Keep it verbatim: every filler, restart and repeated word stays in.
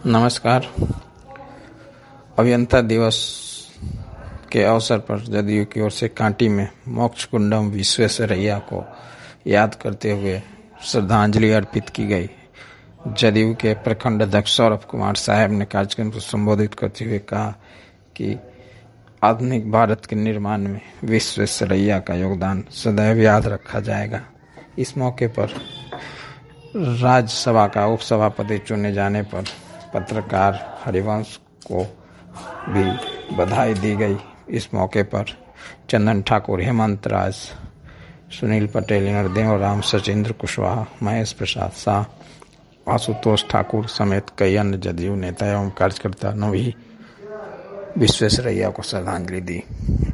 नमस्कार। अभियंता दिवस के अवसर पर जदयू की ओर से कांटी में मोक्षकुंडम विश्वेश्वरैया को याद करते हुए श्रद्धांजलि अर्पित की गई। जदयू के प्रखंड अध्यक्ष सौरभ कुमार साहब ने कार्यक्रम को संबोधित करते हुए कहा कि आधुनिक भारत के निर्माण में विश्वेश्वरैया का योगदान सदैव याद रखा जाएगा। इस मौके पर राज्यसभा का उपसभापति चुने जाने पर पत्रकार हरिवंश को भी बधाई दी गई। इस मौके पर चंदन ठाकुर, हेमंत राज, सुनील पटेल, नरदेव राम, सचिंद्र कुशवाहा, महेश प्रसाद शाह, आशुतोष ठाकुर समेत कई अन्य जदयू नेता एवं कार्यकर्ता ने भी विश्वेश्वरैया को श्रद्धांजलि दी।